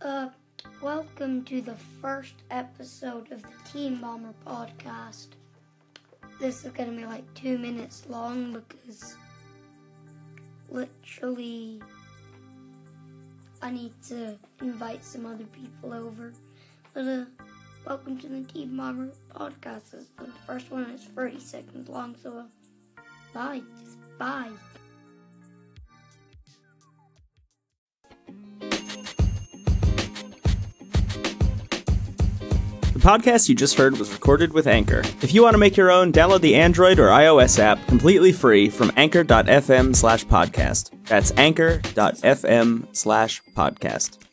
Uh, Welcome to the first episode of the Team Bomber podcast. This is going to be like 2 minutes long because literally I need to invite some other people over. But welcome to the Team Bomber podcast. This is the first one. It's 30 seconds long, so bye. Just bye. The podcast you just heard was recorded with Anchor. If you want to make your own, download the Android or iOS app completely free from anchor.fm/podcast. That's anchor.fm/podcast.